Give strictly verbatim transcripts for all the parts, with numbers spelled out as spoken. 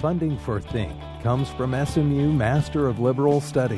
Funding for Think comes from S M U Master of Liberal Studies.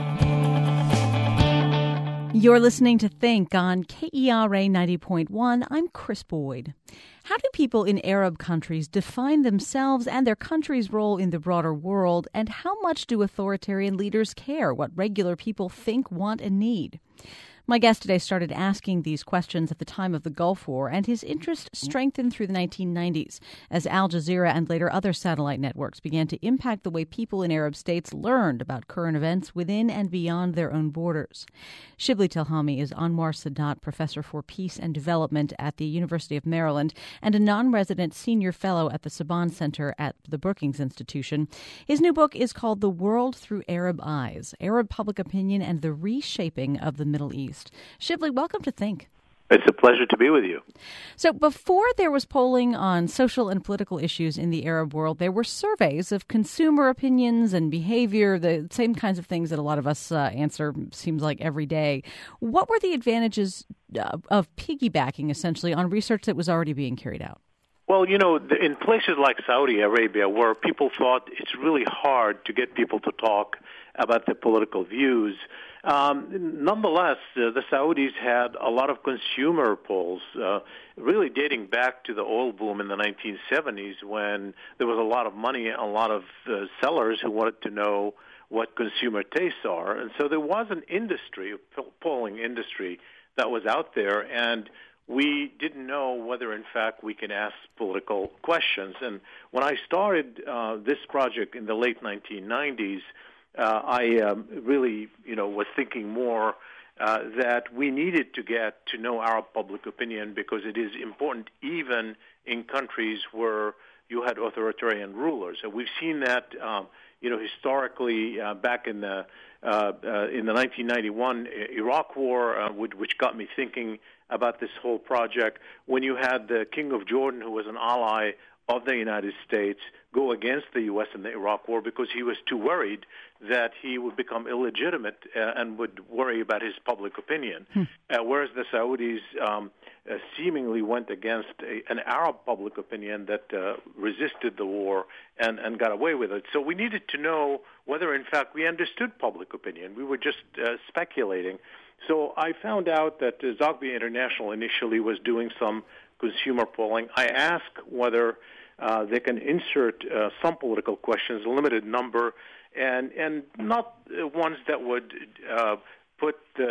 You're listening to Think on K E R A ninety point one. I'm Chris Boyd. How do people in Arab countries define themselves and their country's role in the broader world? And how much do authoritarian leaders care what regular people think, want, and need? My guest today started asking these questions at the time of the Gulf War, and his interest strengthened through the nineteen nineties as Al Jazeera and later other satellite networks began to impact the way people in Arab states learned about current events within and beyond their own borders. Shibli Telhami is Anwar Sadat Professor for Peace and Development at the University of Maryland and a non-resident senior fellow at the Saban Center at the Brookings Institution. His new book is called The World Through Arab Eyes, Arab Public Opinion and the Reshaping of the Middle East. Shibli, welcome to Think. It's a pleasure to be with you. So before there was polling on social and political issues in the Arab world, there were surveys of consumer opinions and behavior, the same kinds of things that a lot of us uh, answer, seems like, every day. What were the advantages uh, of piggybacking, essentially, on research that was already being carried out? Well, you know, in places like Saudi Arabia, where people thought it's really hard to get people to talk about their political views, Um, nonetheless, uh, the Saudis had a lot of consumer polls, uh, really dating back to the oil boom in the nineteen seventies, when there was a lot of money and a lot of uh, sellers who wanted to know what consumer tastes are. And so there was an industry, a polling industry, that was out there, and we didn't know whether, in fact, we can ask political questions. And when I started uh, this project in the late nineteen nineties, Uh, I um, really, you know, was thinking more uh, that we needed to get to know Arab public opinion because it is important even in countries where you had authoritarian rulers. And we've seen that, um, you know, historically uh, back in the uh, uh, in the nineteen ninety-one Iraq War, uh, which, which got me thinking about this whole project. When you had the King of Jordan, who was an ally of the United States, go against the U S in the Iraq War because he was too worried that he would become illegitimate uh, and would worry about his public opinion. Hmm. Uh, whereas the Saudis um, uh, seemingly went against a, an Arab public opinion that uh, resisted the war and, and got away with it. So we needed to know whether, in fact, we understood public opinion. We were just uh, speculating. So I found out that uh, Zogby International initially was doing some consumer polling. I asked whether uh, they can insert uh, some political questions, a limited number, and and not uh, ones that would uh, put the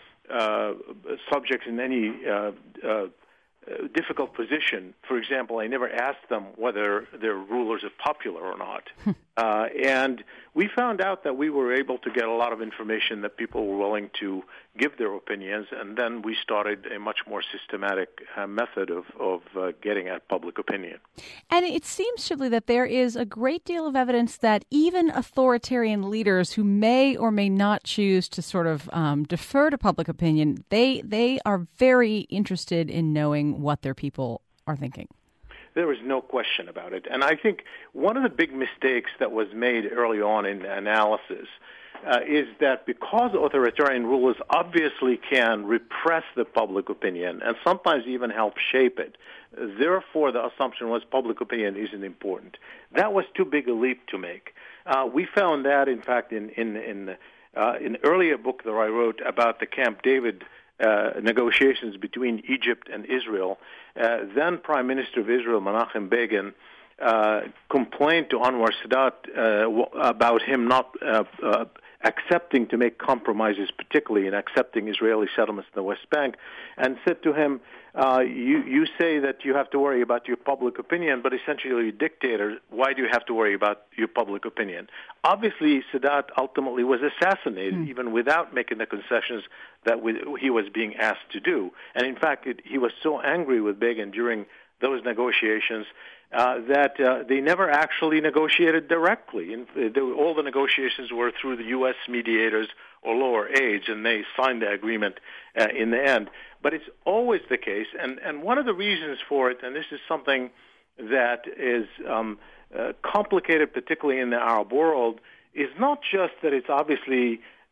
uh, subjects in any uh, uh, difficult position. For example, I never asked them whether their rulers are popular or not. uh, and we found out that we were able to get a lot of information that people were willing to give their opinions, and then we started a much more systematic uh, method of, of uh, getting at public opinion. And it seems, Shibli, that there is a great deal of evidence that even authoritarian leaders who may or may not choose to sort of um, defer to public opinion, they they are very interested in knowing what their people are thinking. There is no question about it. And I think one of the big mistakes that was made early on in the analysis uh, is that because authoritarian rulers obviously can repress the public opinion and sometimes even help shape it, therefore the assumption was public opinion isn't important. That was too big a leap to make. Uh, we found that, in fact, in in in, uh, in an earlier book that I wrote about the Camp David Uh, negotiations between Egypt and Israel. Uh, then Prime Minister of Israel, Menachem Begin, uh, complained to Anwar Sadat uh, w- about him not uh, uh, accepting to make compromises, particularly in accepting Israeli settlements in the West Bank, and said to him, uh, you, you say that you have to worry about your public opinion, but essentially you're a dictator. Why do you have to worry about your public opinion? Obviously, Sadat ultimately was assassinated, mm. even without making the concessions that we, he was being asked to do. And in fact, it, he was so angry with Begin during those negotiations uh, that uh, they never actually negotiated directly. And they, all the negotiations were through the U S mediators or lower aides, and they signed the agreement uh, in the end. But it's always the case, and, and one of the reasons for it, and this is something that is um, uh, complicated, particularly in the Arab world, is not just that it's obviously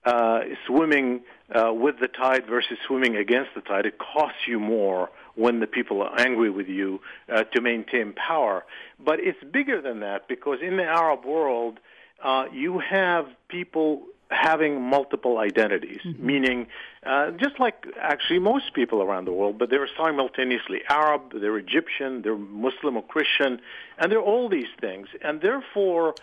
uh, swimming uh, with the tide versus swimming against the tide. It costs you more when the people are angry with you uh, to maintain power. But it's bigger than that, because in the Arab world, uh, you have people having multiple identities, mm-hmm. meaning uh, just like actually most people around the world, but they're simultaneously Arab, they're Egyptian, they're Muslim or Christian, and they're all these things. And therefore,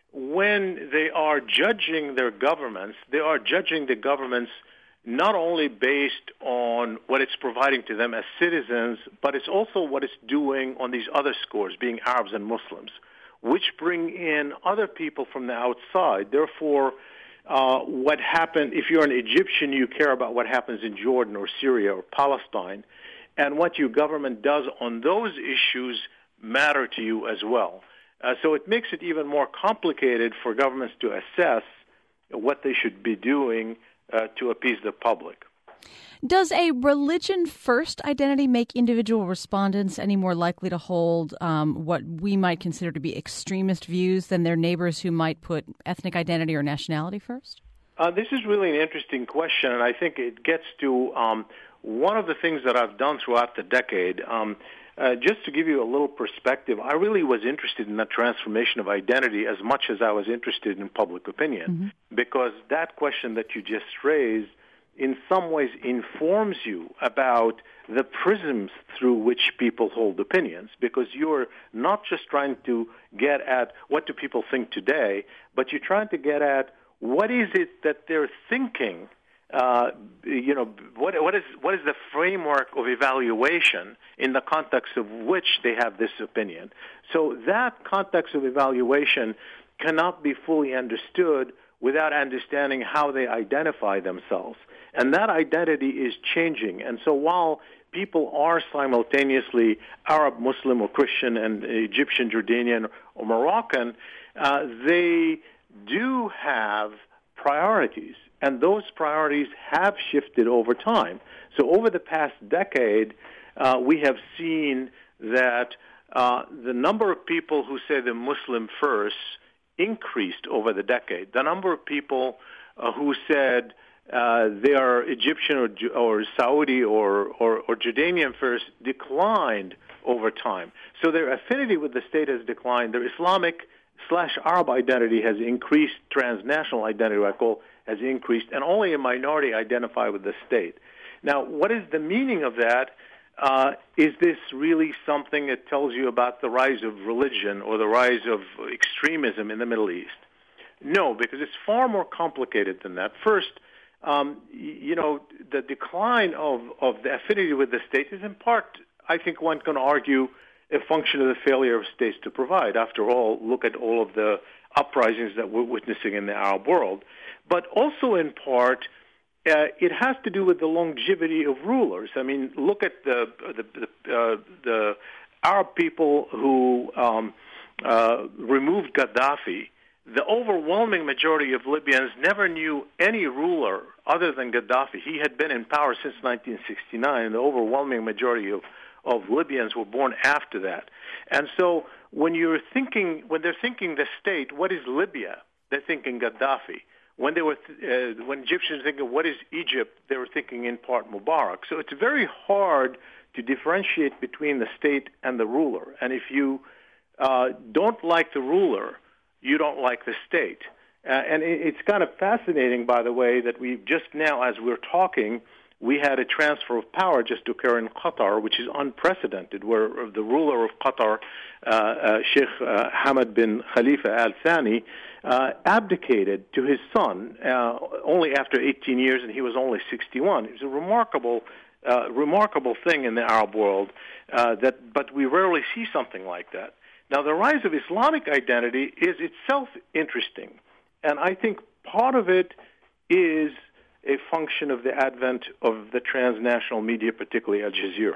when they are judging their governments, they are judging the governments not only based on what it's providing to them as citizens, but it's also what it's doing on these other scores, being Arabs and Muslims, which bring in other people from the outside. Therefore, Uh, what happened, if you're an Egyptian, you care about what happens in Jordan or Syria or Palestine, and what your government does on those issues matter to you as well. Uh, so it makes it even more complicated for governments to assess what they should be doing uh, to appease the public. Does a religion-first identity make individual respondents any more likely to hold um, what we might consider to be extremist views than their neighbors who might put ethnic identity or nationality first? Uh, this is really an interesting question, and I think it gets to um, one of the things that I've done throughout the decade. Um, uh, just to give you a little perspective, I really was interested in the transformation of identity as much as I was interested in public opinion, mm-hmm. because that question that you just raised in some ways informs you about the prisms through which people hold opinions, because you're not just trying to get at what do people think today, but you're trying to get at what is it that they're thinking, uh, you know, what, what is what is the framework of evaluation in the context of which they have this opinion. So that context of evaluation cannot be fully understood without understanding how they identify themselves. And that identity is changing. And so while people are simultaneously Arab, Muslim, or Christian, and Egyptian, Jordanian, or Moroccan, uh, they do have priorities. And those priorities have shifted over time. So over the past decade, uh, we have seen that uh, the number of people who say the Muslim first increased over the decade. The number of people uh, who said Uh, they are Egyptian or, or Saudi or, or, or Jordanian first declined over time. So their affinity with the state has declined. Their Islamic slash Arab identity has increased. Transnational identity, I call, has increased, and only a minority identify with the state. Now, what is the meaning of that? Uh, is this really something that tells you about the rise of religion or the rise of extremism in the Middle East? No, because it's far more complicated than that. First, Um, you know, the decline of, of the affinity with the state is in part, I think one can argue, a function of the failure of states to provide. After all, look at all of the uprisings that we're witnessing in the Arab world. But also in part, uh, it has to do with the longevity of rulers. I mean, look at the the, the, uh, the Arab people who um, uh, removed Gaddafi. The overwhelming majority of Libyans never knew any ruler other than Gaddafi. He had been in power since nineteen sixty-nine, and the overwhelming majority of, of Libyans were born after that. And so when you're thinking, when they're thinking the state, what is Libya? They're thinking Gaddafi. When they were, uh, when Egyptians were thinking, what is Egypt? They were thinking in part Mubarak. So it's very hard to differentiate between the state and the ruler. And if you uh, don't like the ruler, you don't like the state. Uh, and it, it's kind of fascinating, by the way, that we just now, as we're talking, we had a transfer of power just occur in Qatar, which is unprecedented, where the ruler of Qatar, uh, uh, Sheikh uh, Hamad bin Khalifa Al Thani, uh, abdicated to his son uh, only after eighteen years, and he was only sixty-one. It was a remarkable, uh, remarkable thing in the Arab world, uh, that, but we rarely see something like that. Now, the rise of Islamic identity is itself interesting, and I think part of it is a function of the advent of the transnational media, particularly Al Jazeera.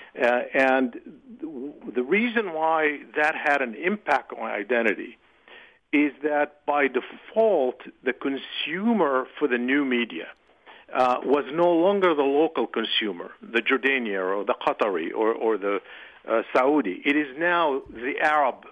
Uh, and the reason why that had an impact on identity is that by default, the consumer for the new media uh, was no longer the local consumer, the Jordanian or the Qatari or, or the uh, Saudi. It is now the Arab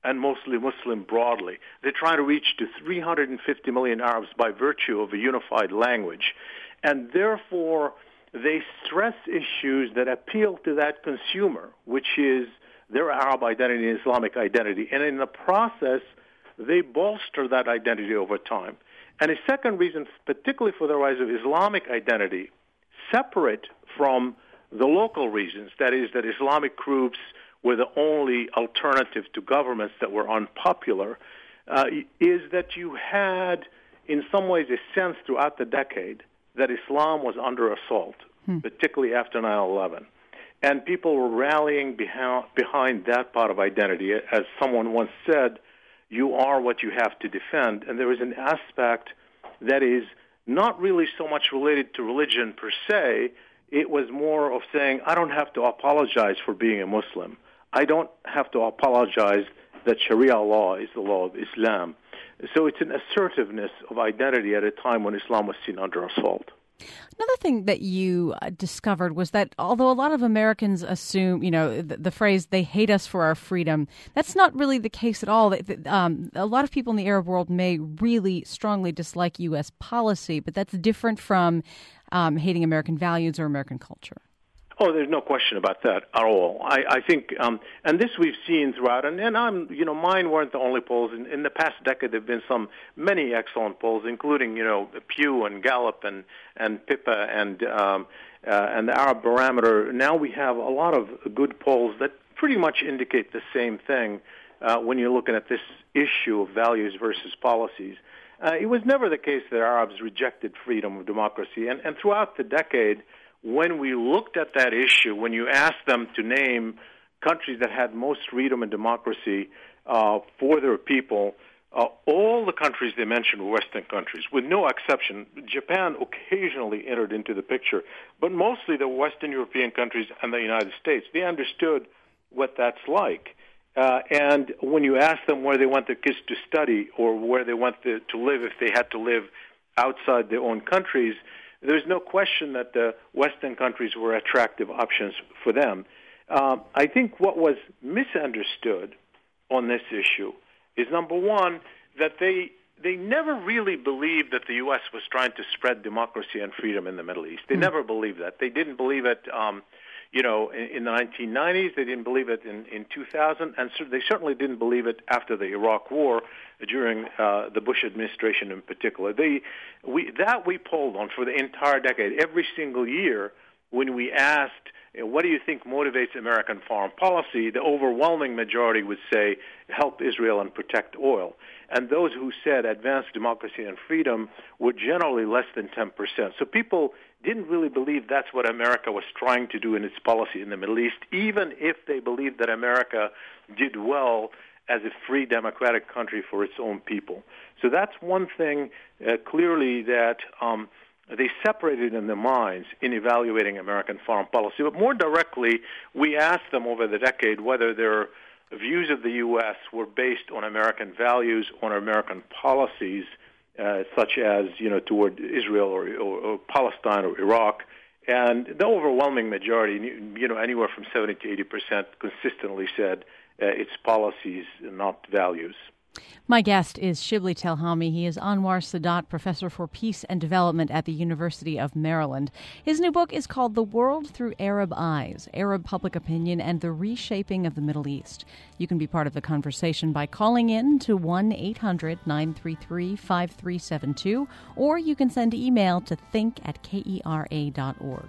and mostly Muslim broadly. They're trying to reach to three hundred fifty million Arabs by virtue of a unified language. And therefore, they stress issues that appeal to that consumer, which is their Arab identity and Islamic identity. And in the process, they bolster that identity over time. And a second reason, particularly for the rise of Islamic identity, separate from the local reasons, that is, that Islamic groups were the only alternative to governments that were unpopular, uh, is that you had, in some ways, a sense throughout the decade that Islam was under assault, hmm. particularly after nine eleven. And people were rallying behind, behind that part of identity. As someone once said, you are what you have to defend. And there is an aspect that is not really so much related to religion per se. It was more of saying, I don't have to apologize for being a Muslim. I don't have to apologize that Sharia law is the law of Islam. So it's an assertiveness of identity at a time when Islam was seen under assault. Another thing that you uh, discovered was that although a lot of Americans assume, you know, the, the phrase, they hate us for our freedom, that's not really the case at all. Um, a lot of people in the Arab world may really strongly dislike U S policy, but that's different from um, hating American values or American culture. Oh, there's no question about that at all. I, I think, um, and this we've seen throughout, and, and I'm, you know, mine weren't the only polls. In, in the past decade, there have been some, many excellent polls, including, you know, Pew and Gallup and, and PIPA and, um, uh, and the Arab Barometer. Now we have a lot of good polls that pretty much indicate the same thing uh, when you're looking at this issue of values versus policies. Uh, it was never the case that Arabs rejected freedom of democracy, and, and throughout the decade, when we looked at that issue, when you asked them to name countries that had most freedom and democracy uh, for their people, uh, all the countries they mentioned were Western countries, with no exception. Japan occasionally entered into the picture, but mostly the Western European countries and the United States. They understood what that's like. Uh, and when you ask them where they want their kids to study or where they want the, to live if they had to live outside their own countries, there's no question that the Western countries were attractive options for them. Um, I think what was misunderstood on this issue is, number one, that they they never really believed that the U S was trying to spread democracy and freedom in the Middle East. They mm-hmm. never believed that. They didn't believe it, um, you know, in, in the nineteen nineties. They didn't believe it in, in two thousand, and so they certainly didn't believe it after the Iraq War, during uh, the Bush administration in particular. They, we, that we polled on for the entire decade. Every single year when we asked, what do you think motivates American foreign policy, the overwhelming majority would say, help Israel and protect oil. And those who said advance democracy and freedom were generally less than ten percent. So people didn't really believe that's what America was trying to do in its policy in the Middle East, even if they believed that America did well as a free democratic country for its own people. So that's one thing uh, clearly that um, they separated in their minds in evaluating American foreign policy. But more directly, we asked them over the decade whether their views of the U S were based on American values, on American policies, uh, such as, you know, toward Israel or, or, or Palestine or Iraq. And the overwhelming majority, you know, anywhere from seventy to eighty percent consistently said Uh, its policies, not values. My guest is Shibli Telhami. He is Anwar Sadat Professor for Peace and Development at the University of Maryland. His new book is called The World Through Arab Eyes, Arab Public Opinion and the Reshaping of the Middle East. You can be part of the conversation by calling in to one eight hundred nine three three five three seven two, or you can send email to think at kera dot org.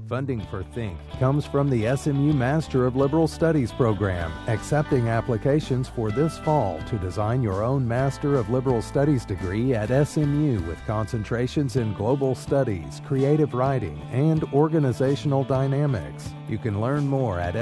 Funding for Think comes from the S M U Master of Liberal Studies program, accepting applications for this fall to design your own Master of Liberal Studies degree at S M U with concentrations in global studies, creative writing, and organizational dynamics. You can learn more at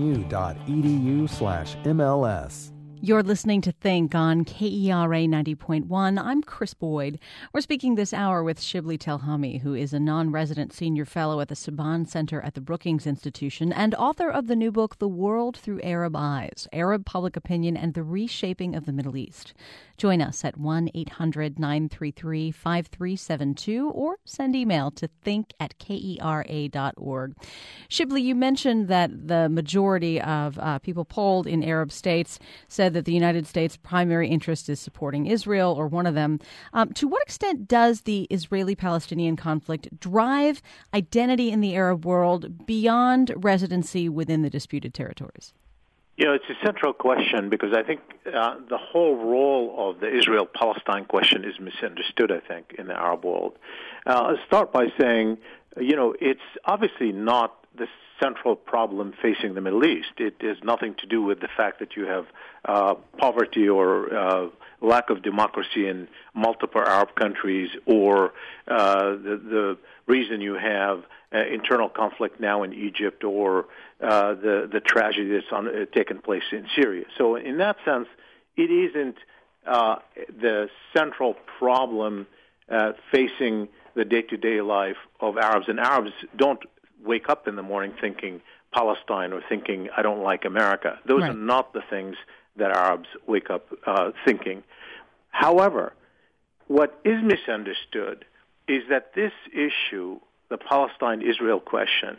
smu.edu slash MLS. You're listening to Think on K E R A ninety point one. I'm Chris Boyd. We're speaking this hour with Shibli Telhami, who is a non-resident senior fellow at the Saban Center at the Brookings Institution and author of the new book, The World Through Arab Eyes, Arab Public Opinion and the Reshaping of the Middle East. Join us at one eight hundred nine three three five three seven two or send email to think at kera dot org. Shibli, you mentioned that the majority of uh, people polled in Arab states said that the United States' primary interest is supporting Israel, or one of them. Um, to what extent does the Israeli-Palestinian conflict drive identity in the Arab world beyond residency within the disputed territories? You know, it's a central question because I think uh, the whole role of the Israel-Palestine question is misunderstood, I think, in the Arab world. Uh, I'll start by saying, you know, it's obviously not the central problem facing the Middle East. It has nothing to do with the fact that you have uh, poverty or uh, lack of democracy in multiple Arab countries, or uh, the, the reason you have uh, internal conflict now in Egypt, or uh, the, the tragedy that's on, uh, taken place in Syria. So in that sense, it isn't uh, the central problem uh, facing the day-to-day life of Arabs. And Arabs don't wake up in the morning thinking Palestine or thinking, I don't like America. Those right. are not the things that Arabs wake up uh, thinking. However, what is misunderstood is that this issue, the Palestine-Israel question,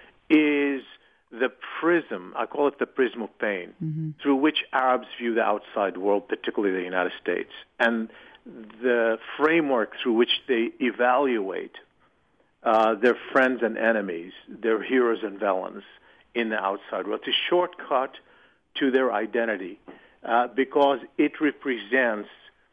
is the prism, I call it the prism of pain, mm-hmm. through which Arabs view the outside world, particularly the United States, and the framework through which they evaluate uh, their friends and enemies, their heroes and villains in the outside world. It's a shortcut to their identity uh, because it represents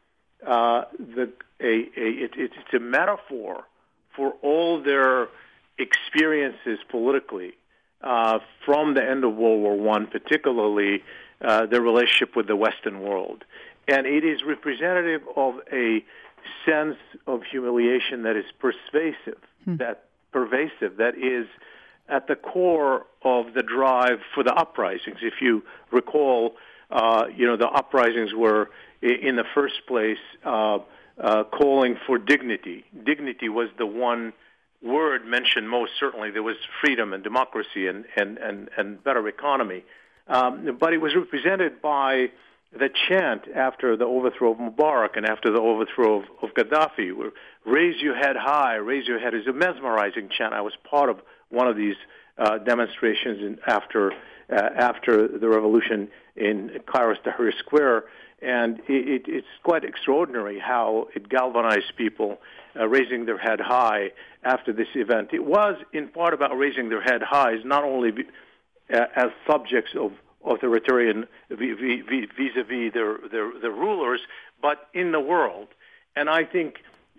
uh, the a, a it, it's a metaphor for all their experiences politically uh, from the end of World War One, particularly uh, their relationship with the Western world. And it is representative of a sense of humiliation that is persuasive, hmm. that pervasive, that is at the core of the drive for the uprisings. If you recall, uh, you know, the uprisings were in the first place uh, uh, calling for dignity. Dignity was the one word mentioned most certainly. There was freedom and democracy and, and, and, and better economy. Um, but it was represented by the chant after the overthrow of Mubarak and after the overthrow of, of Gaddafi, where raise your head high, raise your head, is a mesmerizing chant. I was part of one of these uh, demonstrations in, after uh, after the revolution in Cairo's Tahrir Square, and it, it, it's quite extraordinary how it galvanized people uh, raising their head high after this event. It was in part about raising their head high, not only be, uh, as subjects of authoritarian vis-a-vis their, their, their rulers, but in the world. And I think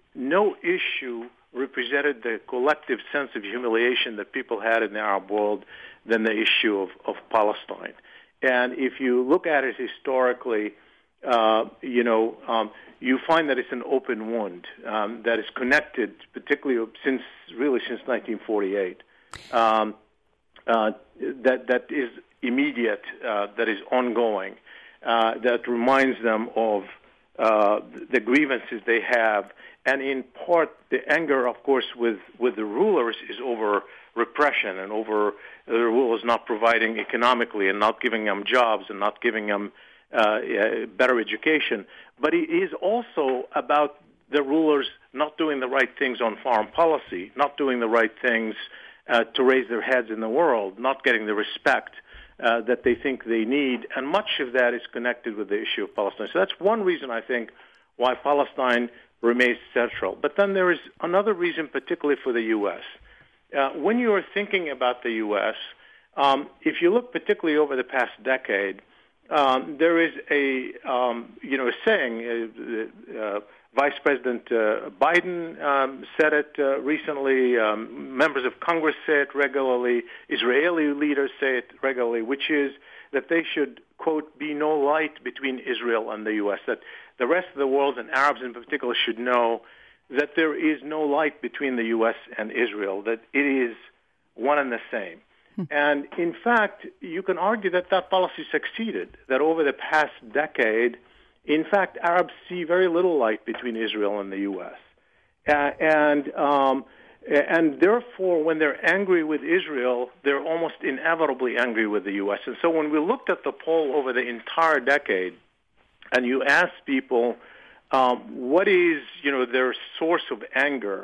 no issue represented the collective sense of humiliation that people had in the Arab world than the issue of, of Palestine. And if you look at it historically, uh, you know, um, you find that it's an open wound um, that is connected, particularly since really since nineteen forty-eight. Um, uh, that that is immediate, uh, that is ongoing, uh, that reminds them of uh, the grievances they have. And in part, the anger, of course, with, with the rulers is over repression and over the rulers not providing economically and not giving them jobs and not giving them uh, better education. But it is also about the rulers not doing the right things on foreign policy, not doing the right things uh, to raise their heads in the world, not getting the respect Uh, that they think they need, and much of that is connected with the issue of Palestine. So that's one reason, I think, why Palestine remains central. But then there is another reason, particularly for the U S. Uh, when you are thinking about the U S, um, if you look particularly over the past decade, um, there is a, um, you know, a saying, uh, uh, Vice President uh, Biden um, said it uh, recently. Um, members of Congress say it regularly. Israeli leaders say it regularly, which is that they should, quote, be no light between Israel and the U S, that the rest of the world, and Arabs in particular, should know that there is no light between the U S and Israel, that it is one and the same. Hmm. And in fact, you can argue that that policy succeeded, that over the past decade, in fact, Arabs see very little light between Israel and the U S. Uh, and um, and therefore, when they're angry with Israel, they're almost inevitably angry with the U S. And so when we looked at the poll over the entire decade, and you ask people um, what is, you know, their source of anger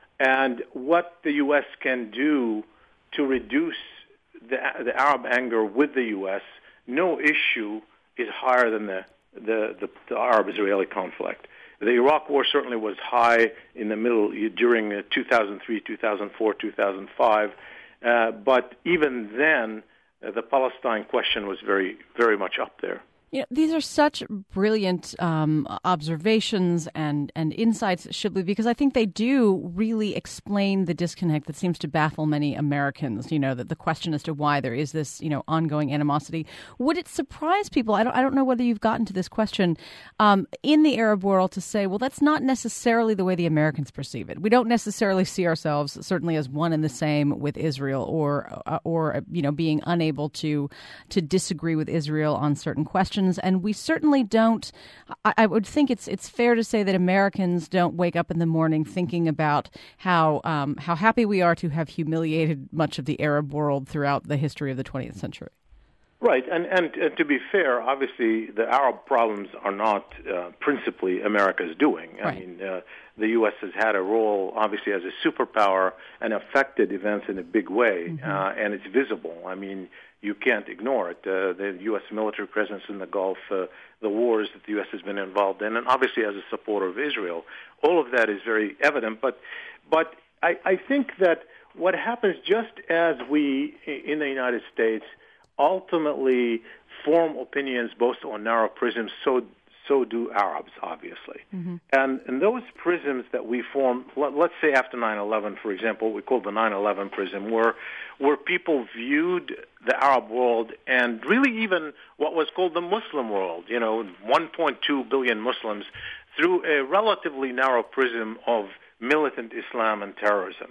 and what the U S can do to reduce the, the Arab anger with the U S, no issue is higher than the The, the, the Arab-Israeli conflict. The Iraq War certainly was high in the middle during uh, two thousand three, two thousand four, two thousand five, uh, but even then, uh, the Palestine question was very, very much up there. You know, these are such brilliant um, observations and, and insights, Shibli, because I think they do really explain the disconnect that seems to baffle many Americans, you know, that the question as to why there is this, you know, ongoing animosity. Would it surprise people, I don't, I don't know whether you've gotten to this question, um, in the Arab world to say, well, that's not necessarily the way the Americans perceive it. We don't necessarily see ourselves certainly as one and the same with Israel or, uh, or you know, being unable to to disagree with Israel on certain questions. And we certainly don't, I, I would think it's it's fair to say that Americans don't wake up in the morning thinking about how um, how happy we are to have humiliated much of the Arab world throughout the history of the twentieth century. Right. And, and uh, to be fair, obviously, the Arab problems are not uh, principally America's doing. I right. mean, uh, the U S has had a role, obviously, as a superpower and affected events in a big way, mm-hmm. uh, and it's visible. I mean, you can't ignore it. Uh, the U S military presence in the Gulf, uh, the wars that the U S has been involved in, and obviously as a supporter of Israel. All of that is very evident. But but I, I think that what happens, just as we in the United States ultimately form opinions both on narrow prisms, so so do Arabs, obviously. Mm-hmm. And, and those prisms that we form, let, let's say after nine eleven, for example, we call the nine eleven prism, where, where people viewed the Arab world and really even what was called the Muslim world, you know, one point two billion Muslims, through a relatively narrow prism of militant Islam and terrorism.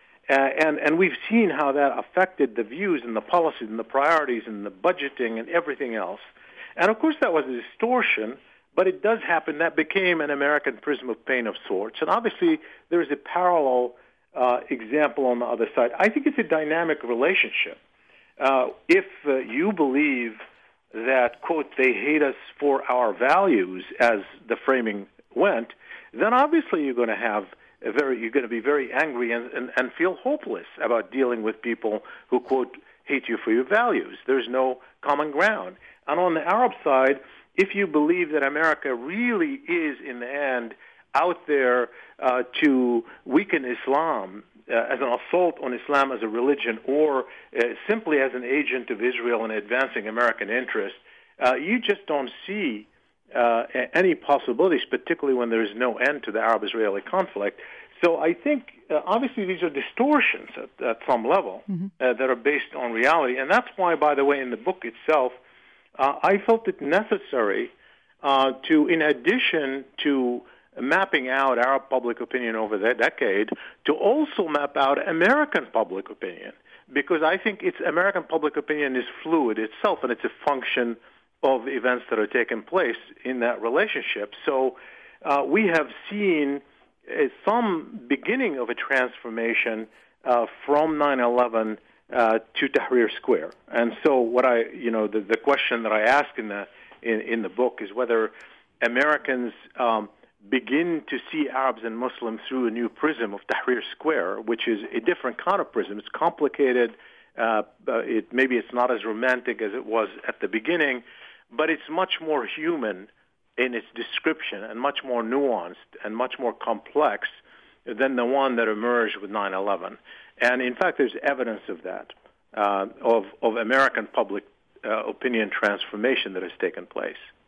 Uh, and, and we've seen how that affected the views and the policies and the priorities and the budgeting and everything else. And, of course, that was a distortion, but it does happen. That became an American prism of pain of sorts. And, obviously, there is a parallel uh, example on the other side. I think it's a dynamic relationship. Uh, if uh, you believe that, quote, they hate us for our values, as the framing went, then obviously you're going to have a very, you're going to be very angry and, and, and feel hopeless about dealing with people who, quote, hate you for your values. There's no common ground. And on the Arab side, if you believe that America really is, in the end, out there uh, to weaken Islam uh, as an assault on Islam as a religion, or uh, simply as an agent of Israel in advancing American interests, uh, you just don't see uh, any possibilities, particularly when there is no end to the Arab-Israeli conflict. So I think, uh, obviously, these are distortions at, at some level mm-hmm. uh, that are based on reality. And that's why, by the way, in the book itself, uh, I felt it necessary uh, to, in addition to mapping out Arab public opinion over the decade, to also map out American public opinion. Because I think it's American public opinion is fluid itself, and it's a function of events that are taking place in that relationship. So uh, we have seen uh, some beginning of a transformation uh, from nine eleven uh, to Tahrir Square. And so what I, you know, the, the question that I ask in the in, in the book is whether Americans um, begin to see Arabs and Muslims through a new prism of Tahrir Square, which is a different kind of prism. It's complicated. Uh, it, maybe it's not as romantic as it was at the beginning, but it's much more human in its description and much more nuanced and much more complex than the one that emerged with nine eleven. And, in fact, there's evidence of that, uh, of, of American public uh, opinion transformation that has taken place.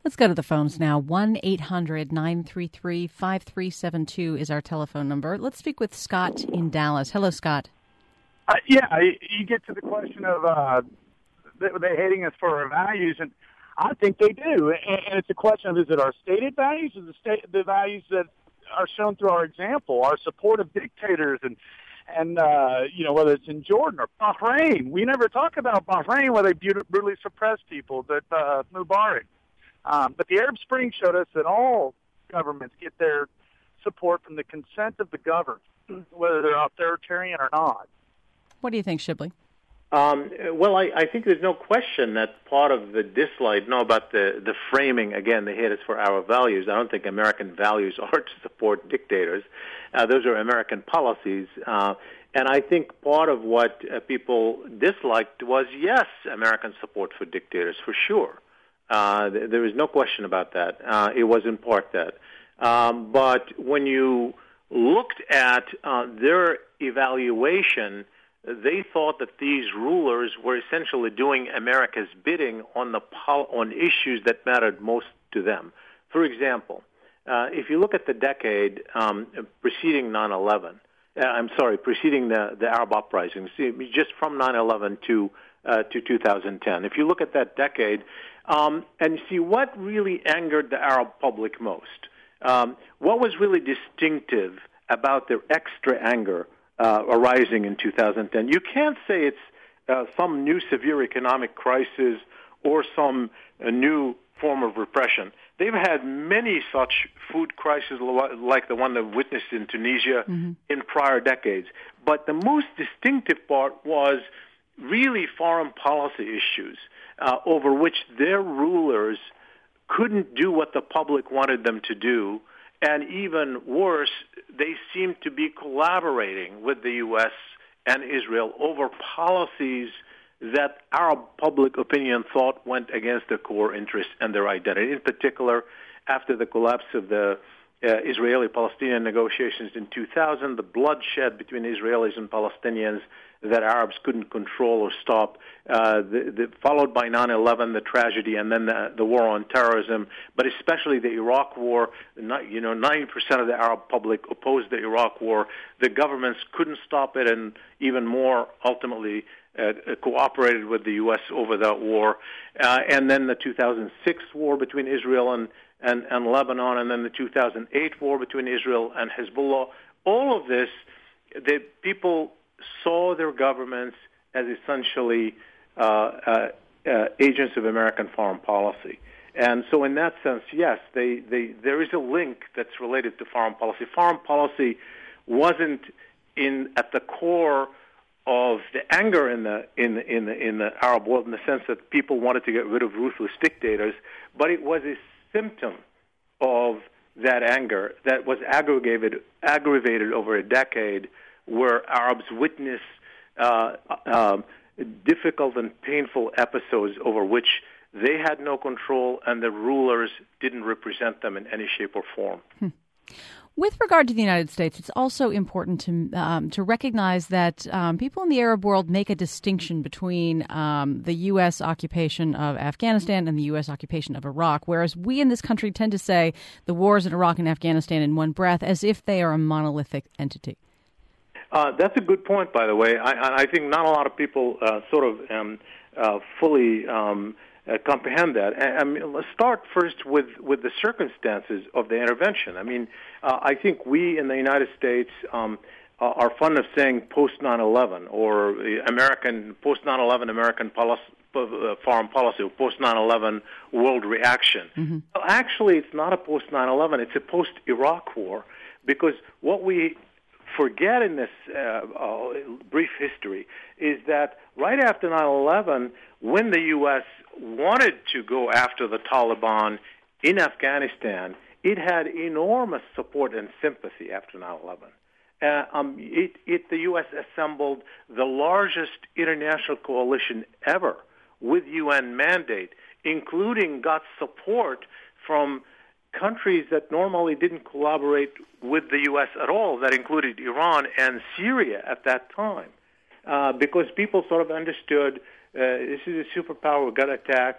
Let's go to the phones now. one eight hundred nine three three five three seven two is our telephone number. Let's speak with Scott in Dallas. Hello, Scott. Uh, yeah, you get to the question of uh, they hating us for our values, and I think they do. And it's a question of, is it our stated values or the, state, the values that are shown through our example, our support of dictators, and, and uh, you know, whether it's in Jordan or Bahrain. We never talk about Bahrain where they brutally suppress people, that uh, Mubarak. Um, but the Arab Spring showed us that all governments get their support from the consent of the governed, whether they're authoritarian or not. What do you think, Shibley? Um, well, I, I think there's no question that part of the dislike, no, about the, the framing, again, they hate us for our values. I don't think American values are to support dictators. Uh, those are American policies. Uh, and I think part of what uh, people disliked was, yes, American support for dictators, for sure. Uh, th- there is no question about that. Uh, it was in part that. Um, but when you looked at uh, their evaluation, they thought that these rulers were essentially doing America's bidding on the pol- on issues that mattered most to them. For example, uh, if you look at the decade um, preceding nine eleven, uh, I'm sorry, preceding the, the Arab uprisings, just from nine eleven to uh, to two thousand ten. If you look at that decade um, and see what really angered the Arab public most, um, what was really distinctive about their extra anger Uh, arising in two thousand ten. You can't say it's uh, some new severe economic crisis or some uh, new form of repression. They've had many such food crises like the one they've witnessed in Tunisia mm-hmm. in prior decades. But the most distinctive part was really foreign policy issues uh, over which their rulers couldn't do what the public wanted them to do. And even worse, they seem to be collaborating with the U S and Israel over policies that Arab public opinion thought went against their core interests and their identity. In particular, after the collapse of the uh, Israeli-Palestinian negotiations in two thousand, the bloodshed between Israelis and Palestinians that Arabs couldn't control or stop, uh, the, the, followed by nine eleven, the tragedy, and then the, the war on terrorism, but especially the Iraq war. Not, you know, ninety percent of the Arab public opposed the Iraq war. The governments couldn't stop it, and even more, ultimately, uh, cooperated with the U S over that war. Uh, and then the two thousand six war between Israel and, and, and Lebanon, and then the two thousand eight war between Israel and Hezbollah. All of this, the people saw their governments as essentially uh, uh, uh, agents of American foreign policy. And so in that sense, yes, they, they, there is a link that's related to foreign policy. Foreign policy wasn't in at the core of the anger in the, in the, in the, in the Arab world in the sense that people wanted to get rid of ruthless dictators, but it was a symptom of that anger that was aggravated, aggravated over a decade where Arabs witness uh, uh, difficult and painful episodes over which they had no control and the rulers didn't represent them in any shape or form. Hmm. With regard to the United States, it's also important to um, to recognize that um, people in the Arab world make a distinction between um, the U S occupation of Afghanistan and the U S occupation of Iraq, whereas we in this country tend to say the wars in Iraq and Afghanistan in one breath as if they are a monolithic entity. Uh, that's a good point, by the way. I, I think not a lot of people uh, sort of um, uh, fully um, uh, comprehend that. I, I mean, let's start first with, with the circumstances of the intervention. I mean, uh, I think we in the United States um, are fond of saying post nine eleven or American post nine eleven American policy, uh, foreign policy or post nine eleven world reaction. Mm-hmm. Well, actually, it's not a post nine eleven. It's a post-Iraq war because what we forget in this uh, uh, brief history is that right after nine eleven, when the U S wanted to go after the Taliban in Afghanistan, it had enormous support and sympathy after nine eleven. Uh, um, it, it, the U S assembled the largest international coalition ever with U N mandate, including got support from countries that normally didn't collaborate with the U S at all, that included Iran and Syria at that time, uh, because people sort of understood uh, this is a superpower, got attacked,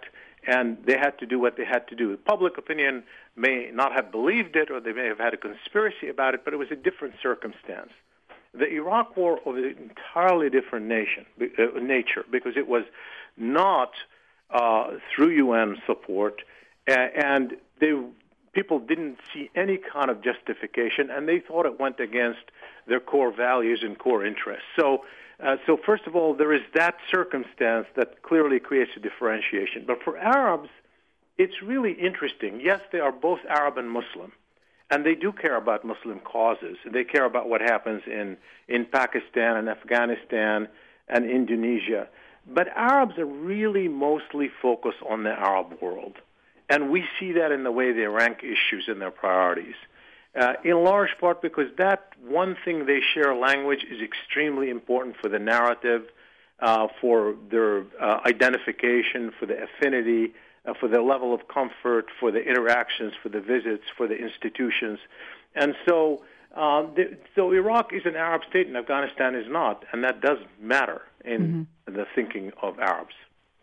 and they had to do what they had to do. Public opinion may not have believed it, or they may have had a conspiracy about it, but it was a different circumstance. The Iraq War was an entirely different nation, uh, nature, because it was not uh, through U N support, uh, and they, people didn't see any kind of justification, and they thought it went against their core values and core interests. So, uh, so first of all, there is that circumstance that clearly creates a differentiation. But for Arabs, it's really interesting. Yes, they are both Arab and Muslim, and they do care about Muslim causes. They care about what happens in, in Pakistan and Afghanistan and Indonesia. But Arabs are really mostly focused on the Arab world, and we see that in the way they rank issues in their priorities. Uh, in large part because that one thing they share language is extremely important for the narrative, uh, for their uh, identification, for the affinity, uh, for the level of comfort, for the interactions, for the visits, for the institutions. And so, uh, the, so Iraq is an Arab state and Afghanistan is not, and that does matter in mm-hmm. the thinking of Arabs.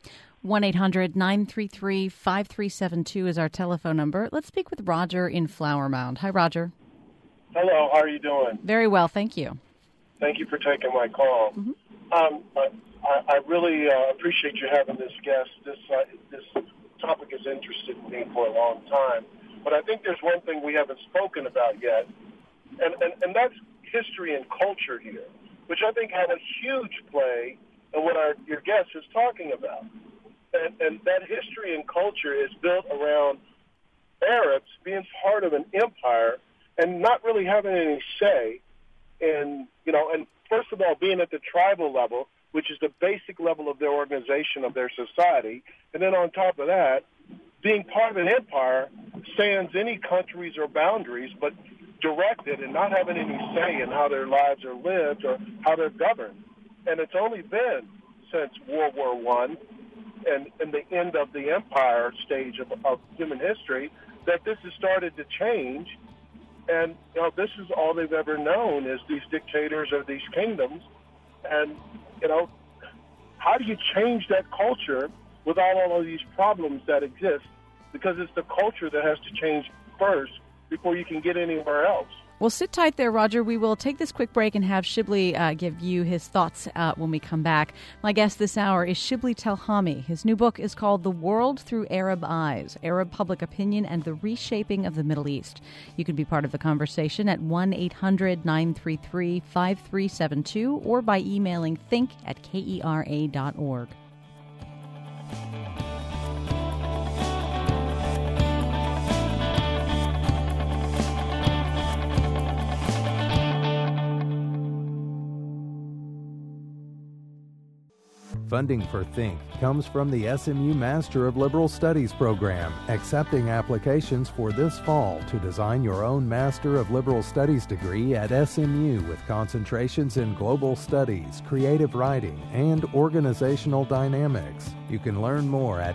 one eight hundred nine three three five three seven two is our telephone number. Let's speak with Roger in Flower Mound. Hi, Roger. Hello, how are you doing? Very well, thank you. Thank you for taking my call. Mm-hmm. Um, I, I really uh, appreciate you having this guest. This uh, this topic has interested me for a long time. But I think there's one thing we haven't spoken about yet, and, and, and that's history and culture here, which I think have a huge play in what our your guest is talking about. And, and that history and culture is built around Arabs being part of an empire and not really having any say in, you know, and first of all, being at the tribal level, which is the basic level of their organization, of their society, and then on top of that, being part of an empire sans any countries or boundaries, but directed and not having any say in how their lives are lived or how they're governed. And it's only been since World War One and, and the end of the empire stage of, of human history that this has started to change. And, you know, this is all they've ever known is these dictators of these kingdoms. And, you know, how do you change that culture without all of these problems that exist? Because it's the culture that has to change first before you can get anywhere else. Well, sit tight there, Roger. We will take this quick break and have Shibli uh, give you his thoughts uh, when we come back. My guest this hour is Shibli Telhami. His new book is called The World Through Arab Eyes, Arab Public Opinion and the Reshaping of the Middle East. You can be part of the conversation at one eight hundred nine three three five three seven two or by emailing think at kera dot org. Funding for Think comes from the S M U Master of Liberal Studies program, accepting applications for this fall to design your own Master of Liberal Studies degree at S M U with concentrations in global studies, creative writing, and organizational dynamics. You can learn more at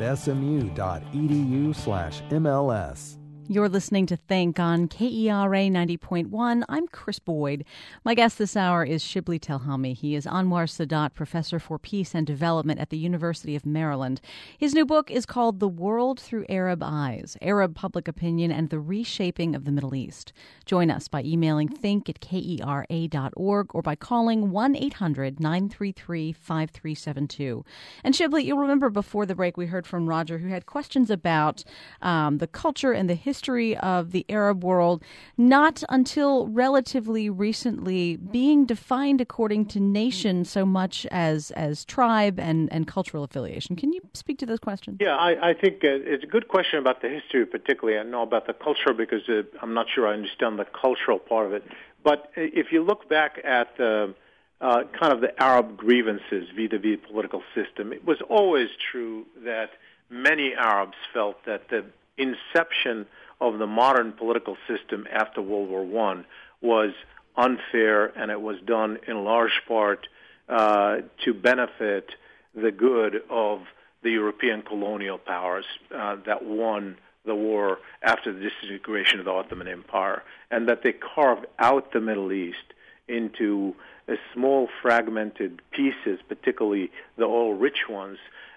smu.edu slash MLS. You're listening to Think on K E R A ninety point one. I'm Chris Boyd. My guest this hour is Shibli Telhami. He is Anwar Sadat Professor for Peace and Development at the University of Maryland. His new book is called The World Through Arab Eyes, Arab Public Opinion and the Reshaping of the Middle East. Join us by emailing think at kera dot org or by calling one eight hundred nine three three five three seven two. And Shibli, you'll remember before the break we heard from Roger, who had questions about um, the culture and the history history of the Arab world, not until relatively recently being defined according to nation so much as as tribe and, and cultural affiliation. Can you speak to those questions? Yeah, I, I think uh, it's a good question about the history particularly. I know about the culture because uh, I'm not sure I understand the cultural part of it. But if you look back at uh, uh, kind of the Arab grievances vis-a-vis the political system, it was always true that many Arabs felt that the inception of the modern political system after World War One was unfair, and it was done in large part uh, to benefit the good of the European colonial powers uh, that won the war after the disintegration of the Ottoman Empire, and that they carved out the Middle East into a small fragmented pieces, particularly the oil-rich ones,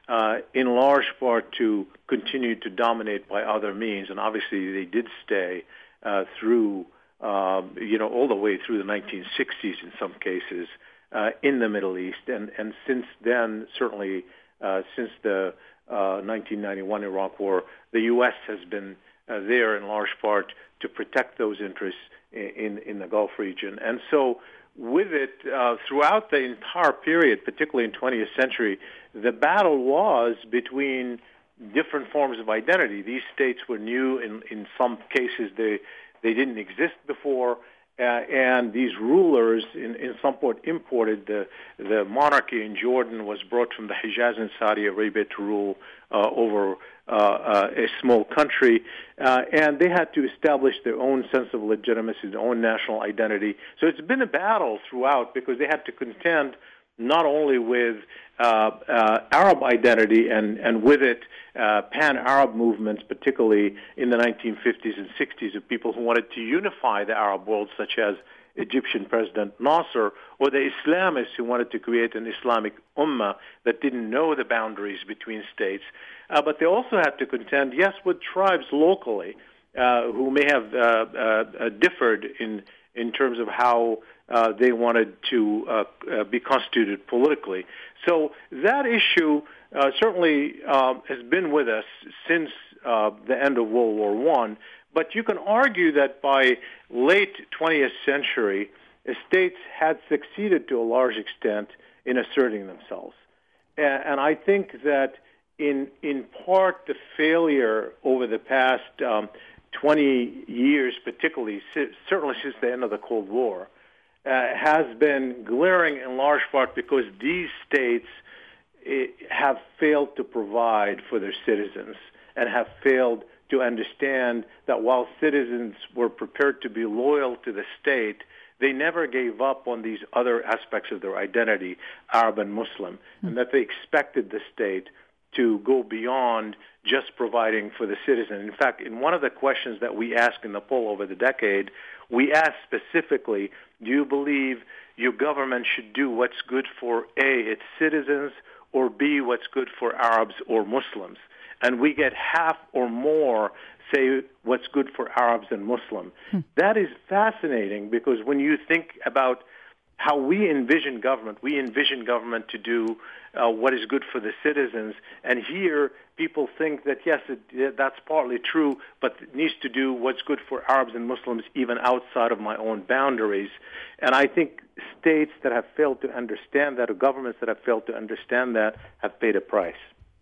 uh, in large part to continue to dominate by other means. And obviously they did stay uh, through, um, you know, all the way through the nineteen sixties in some cases uh, in the Middle East. And, and since then, certainly uh, since the uh, nineteen ninety-one Iraq War, the U S has been uh, there in large part to protect those interests in, in the Gulf region. And so with it, uh, throughout the entire period, particularly in twentieth century, the battle was between different forms of identity. These states were new. In, in some cases, they, they didn't exist before. Uh, and these rulers, in, in some part, imported. The, the monarchy in Jordan was brought from the Hijaz in Saudi Arabia to rule uh, over uh, uh, a small country. Uh, and they had to establish their own sense of legitimacy, their own national identity. So it's been a battle throughout because they had to contend not only with uh, uh, Arab identity and, and with it uh, pan-Arab movements, particularly in the nineteen fifties and sixties, of people who wanted to unify the Arab world, such as Egyptian President Nasser, or the Islamists who wanted to create an Islamic ummah that didn't know the boundaries between states. Uh, but they also had to contend, yes, with tribes locally uh, who may have uh, uh, differed in in terms of how uh, they wanted to uh, uh, be constituted politically. So that issue uh, certainly um, has been with us since uh, the end of World War One. But you can argue that by late twentieth century, states had succeeded to a large extent in asserting themselves. And, and I think that in in part the failure over the past um, twenty years, particularly certainly since the end of the Cold War, uh, has been glaring in large part because these states uh, have failed to provide for their citizens and have failed to understand that while citizens were prepared to be loyal to the state, they never gave up on these other aspects of their identity, Arab and Muslim, mm-hmm. and that they expected the state to go beyond just providing for the citizen. In fact, in one of the questions that we asked in the poll over the decade, we asked specifically, do you believe your government should do what's good for A, its citizens, or B, what's good for Arabs or Muslims? And we get half or more say what's good for Arabs and Muslims. Hmm. That is fascinating because when you think about how we envision government, we envision government to do uh, what is good for the citizens. And here, people think that, yes, it, that's partly true, but it needs to do what's good for Arabs and Muslims even outside of my own boundaries. And I think states that have failed to understand that, or governments that have failed to understand that, have paid a price.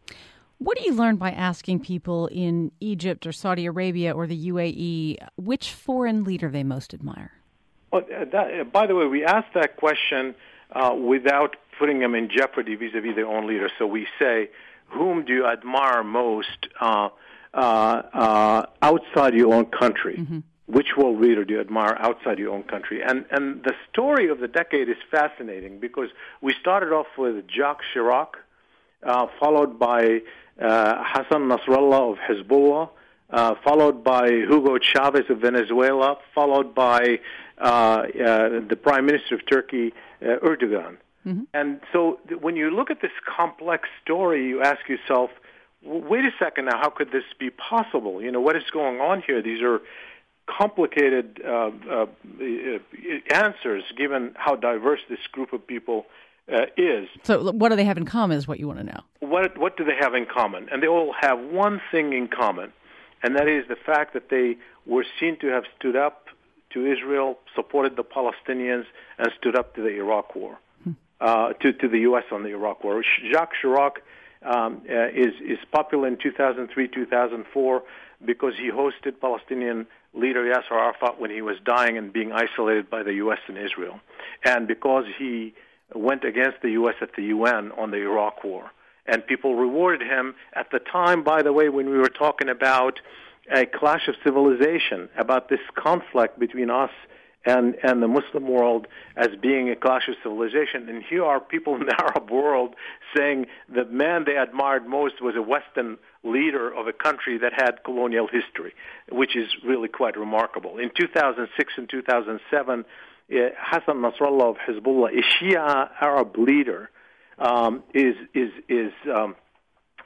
What do you learn by asking people in Egypt or Saudi Arabia or the U A E which foreign leader they most admire? Well, that, by the way, we asked that question uh, without putting them in jeopardy vis-a-vis their own leader. So we say, whom do you admire most uh, uh, uh, outside your own country? Mm-hmm. Which world leader do you admire outside your own country? And and the story of the decade is fascinating because we started off with Jacques Chirac, uh, followed by uh, Hassan Nasrallah of Hezbollah, uh, followed by Hugo Chavez of Venezuela, followed by uh, uh, the Prime Minister of Turkey, uh, Erdogan. Mm-hmm. And so th- when you look at this complex story, you ask yourself, wait a second now, how could this be possible? You know, what is going on here? These are complicated uh, uh, answers given how diverse this group of people uh, is. So what do they have in common is what you want to know. What, what do they have in common? And they all have one thing in common, and that is the fact that they were seen to have stood up to Israel, supported the Palestinians, and stood up to the Iraq War, hmm. uh, to, to the U S on the Iraq War. Jacques Chirac um, uh, is, is popular in two thousand three, two thousand four because he hosted Palestinian leader Yasser Arafat when he was dying and being isolated by the U S and Israel, and because he went against the U S at the U N on the Iraq War. And people rewarded him at the time, by the way, when we were talking about a clash of civilization, about this conflict between us and, and the Muslim world as being a clash of civilization. And here are people in the Arab world saying the man they admired most was a Western leader of a country that had colonial history, which is really quite remarkable. In two thousand six and two thousand seven, uh, Hassan Nasrallah of Hezbollah, a Shia Arab leader, um, is is is um,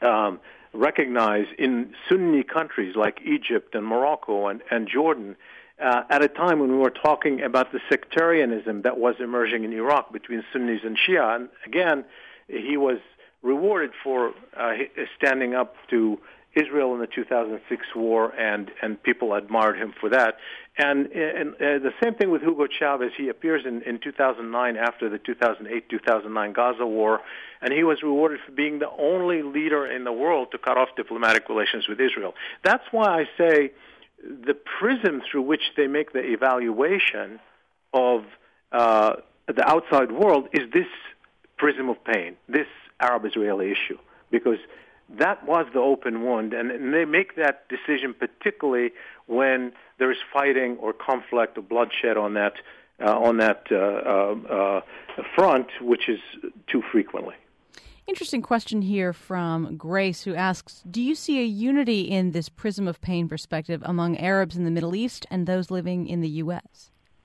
um, recognize in Sunni countries like Egypt and Morocco and, and Jordan, uh, at a time when we were talking about the sectarianism that was emerging in Iraq between Sunnis and Shia. And again, he was rewarded for uh, standing up to Israel in the two thousand six war, and, and people admired him for that. And, and uh, the same thing with Hugo Chavez. He appears in, in two thousand nine after the two thousand eight two thousand nine Gaza war, and he was rewarded for being the only leader in the world to cut off diplomatic relations with Israel. That's why I say the prism through which they make the evaluation of uh, the outside world is this prism of pain, this Arab-Israeli issue, because that was the open wound, and, and they make that decision particularly when there is fighting or conflict or bloodshed on that uh, on that uh, uh, uh, front, which is too frequently. Interesting question here from Grace, who asks, do you see a unity in this prism of pain perspective among Arabs in the Middle East and those living in the U S?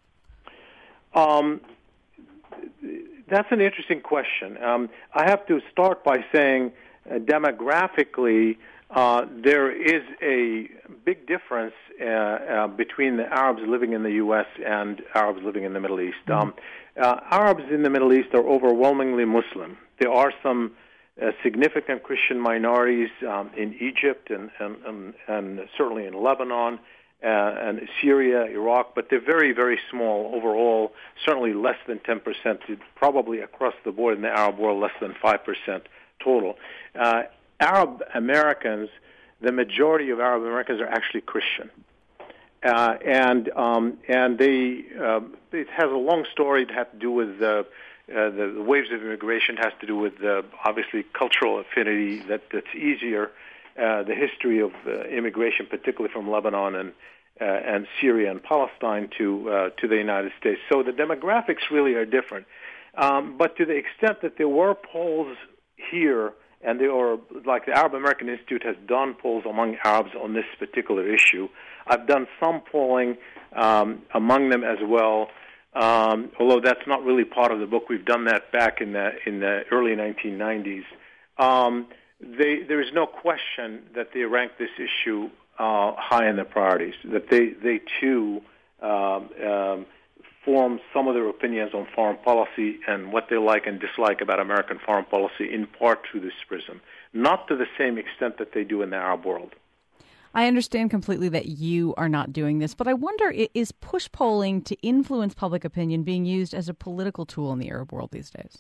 Um, that's an interesting question. Um, I have to start by saying uh, demographically, uh, there is a big difference uh, uh, between the Arabs living in the U S and Arabs living in the Middle East. Mm-hmm. Um, uh, Arabs in the Middle East are overwhelmingly Muslim. There are some uh, significant Christian minorities um, in Egypt and, and, and, and certainly in Lebanon uh, and Syria, Iraq, but they're very, very small overall, certainly less than ten percent, probably across the board in the Arab world, less than five percent total. Uh, Arab Americans, the majority of Arab Americans are actually Christian. Uh, and um, and they uh, it has a long story. It had to do with uh, uh, the, the waves of immigration. It has to do with uh, obviously cultural affinity. That that's easier. Uh, the history of uh, immigration, particularly from Lebanon and uh, and Syria and Palestine to uh, to the United States. So the demographics really are different. Um, but to the extent that there were polls here, and they are, like the Arab American Institute has done polls among Arabs on this particular issue. I've done some polling um, among them as well, um, although that's not really part of the book. We've done that back in the in the early nineteen nineties. Um, they, there is no question that they rank this issue uh, high in their priorities, that they, they too um, um, form some of their opinions on foreign policy and what they like and dislike about American foreign policy in part through this prism, not to the same extent that they do in the Arab world. I understand completely that you are not doing this, but I wonder, is push polling to influence public opinion being used as a political tool in the Arab world these days?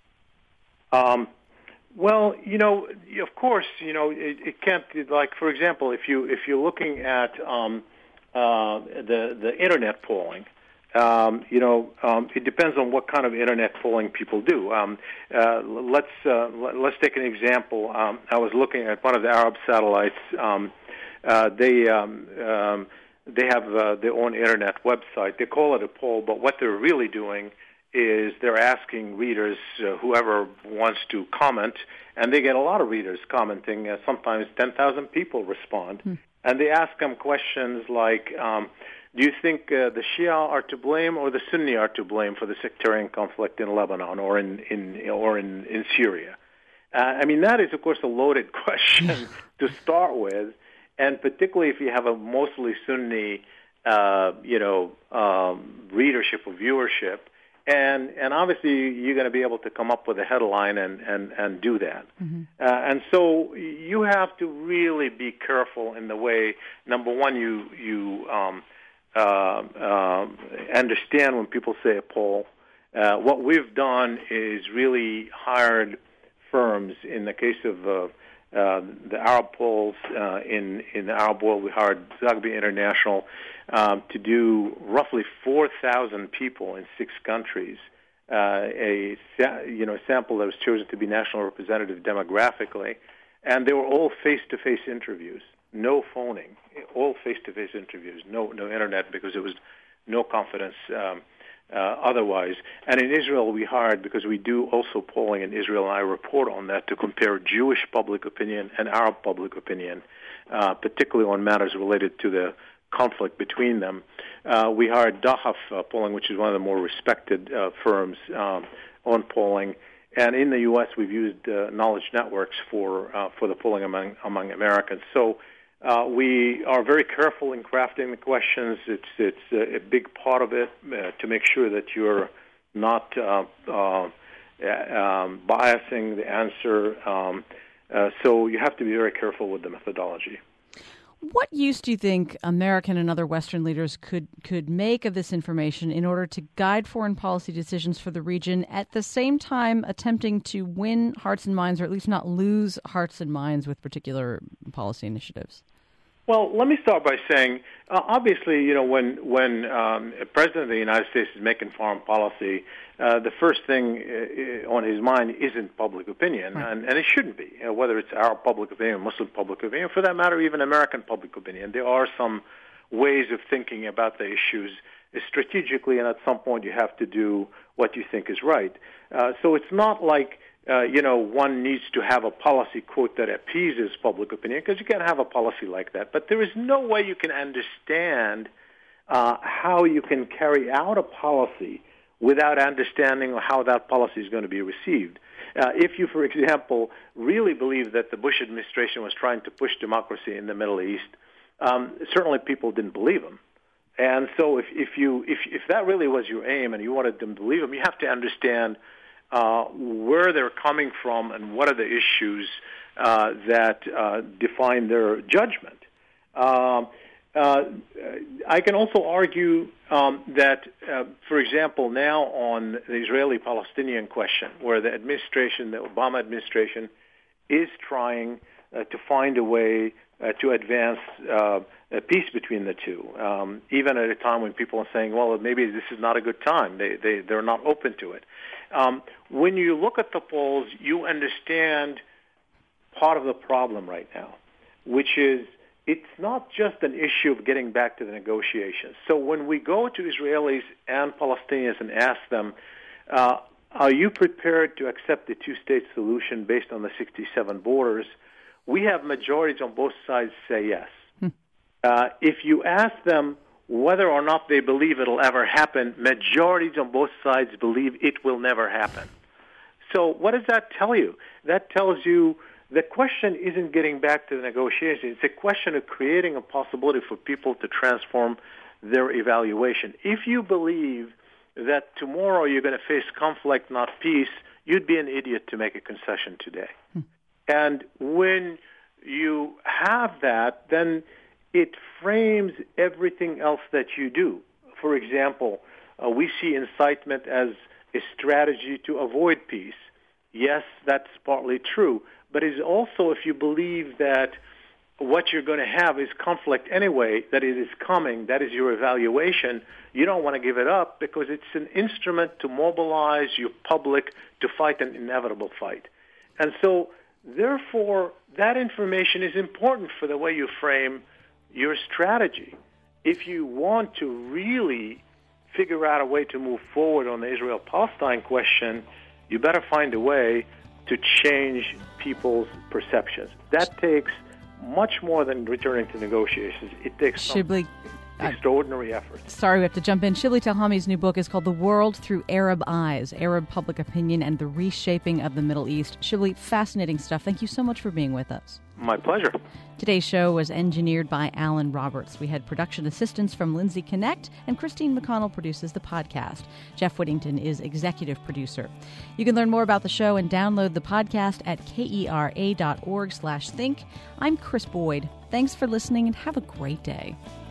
Um, well, you know, of course, you know, it, it can't, like, for example, if, you, if you're looking at um, uh, the, the Internet polling, Um, you know, um, it depends on what kind of internet polling people do. Um, uh, let's uh, let's take an example. Um, I was looking at one of the Arab satellites. Um, uh, they um, um, they have uh, their own internet website. They call it a poll, but what they're really doing is they're asking readers, uh, whoever wants to comment, and they get a lot of readers commenting. Uh, sometimes ten thousand people respond, hmm. and they ask them questions like. Um, Do you think uh, the Shia are to blame or the Sunni are to blame for the sectarian conflict in Lebanon or in, in or in, in Syria? Uh, I mean, that is, of course, a loaded question to start with, and particularly if you have a mostly Sunni, uh, you know, um, readership or viewership, and and obviously you're going to be able to come up with a headline and and, and do that. Mm-hmm. Uh, and so you have to really be careful in the way. Number one, you you um, Uh, uh, understand when people say a poll. Uh, what we've done is really hired firms. In the case of uh, uh, the Arab polls uh, in in the Arab world, we hired Zagbi International um, to do roughly four thousand people in six countries. Uh, a you know sample that was chosen to be national representative demographically, and they were all face-to-face interviews. No phoning, all face-to-face interviews, no no internet because there was no confidence um, uh, otherwise. And in Israel, we hired, because we do also polling in Israel, and I report on that, to compare Jewish public opinion and Arab public opinion, uh, particularly on matters related to the conflict between them. Uh, we hired Dahaf uh, Polling, which is one of the more respected uh, firms um, on polling. And in the U S, we've used uh, knowledge networks for uh, for the polling among among Americans. So uh, we are very careful in crafting the questions. It's it's a, a big part of it uh, to make sure that you're not uh, uh, um, biasing the answer. Um, uh, so you have to be very careful with the methodology. What use do you think American and other Western leaders could, could make of this information in order to guide foreign policy decisions for the region, at the same time attempting to win hearts and minds, or at least not lose hearts and minds with particular policy initiatives? Well, let me start by saying, uh, obviously, you know, when when um, a president of the United States is making foreign policy, uh, the first thing uh, on his mind isn't public opinion, right. and, and it shouldn't be, you know, whether it's Arab public opinion, Muslim public opinion, for that matter, even American public opinion. There are some ways of thinking about the issues strategically, and at some point you have to do what you think is right. Uh, so it's not like Uh, you know, one needs to have a policy, quote, that appeases public opinion, because you can't have a policy like that. But there is no way you can understand uh, how you can carry out a policy without understanding how that policy is going to be received. Uh, if you, for example, really believe that the Bush administration was trying to push democracy in the Middle East, um, certainly people didn't believe him. And so if, if, you, if, if that really was your aim and you wanted them to believe him, you have to understand Uh, where they're coming from and what are the issues uh, that uh, define their judgment. Um, uh, I can also argue um, that, uh, for example, now on the Israeli-Palestinian question, where the administration, the Obama administration, is trying uh, to find a way uh, to advance uh, a peace between the two, um, even at a time when people are saying, well, maybe this is not a good time. They, they, they're not open to it. Um, when you look at the polls, you understand part of the problem right now, which is it's not just an issue of getting back to the negotiations. So when we go to Israelis and Palestinians and ask them, uh, are you prepared to accept the two-state solution based on the sixty-seven borders, we have majorities on both sides say yes. Hmm. Uh, if you ask them whether or not they believe it'll ever happen, majorities on both sides believe it will never happen. So what does that tell you? That tells you the question isn't getting back to the negotiation. It's a question of creating a possibility for people to transform their evaluation. If you believe that tomorrow you're going to face conflict, not peace, you'd be an idiot to make a concession today. Hmm. And when you have that, then it frames everything else that you do. For example, uh, we see incitement as a strategy to avoid peace. Yes, that's partly true. But it's also, if you believe that what you're going to have is conflict anyway, that it is coming, that is your evaluation, you don't want to give it up because it's an instrument to mobilize your public to fight an inevitable fight. And so, therefore, that information is important for the way you frame your strategy. If you want to really figure out a way to move forward on the Israel-Palestine question, you better find a way to change people's perceptions. That takes much more than returning to negotiations. It takes Shibli, some extraordinary uh, effort. Sorry, we have to jump in. Shibli Telhami's new book is called The World Through Arab Eyes, Arab Public Opinion and the Reshaping of the Middle East. Shibli, fascinating stuff. Thank you so much for being with us. My pleasure. Today's show was engineered by Alan Roberts. We had production assistance from Lindsay Connect, and Christine McConnell produces the podcast. Jeff Whittington is executive producer. You can learn more about the show and download the podcast at kera.org slash think. I'm Chris Boyd. Thanks for listening and have a great day.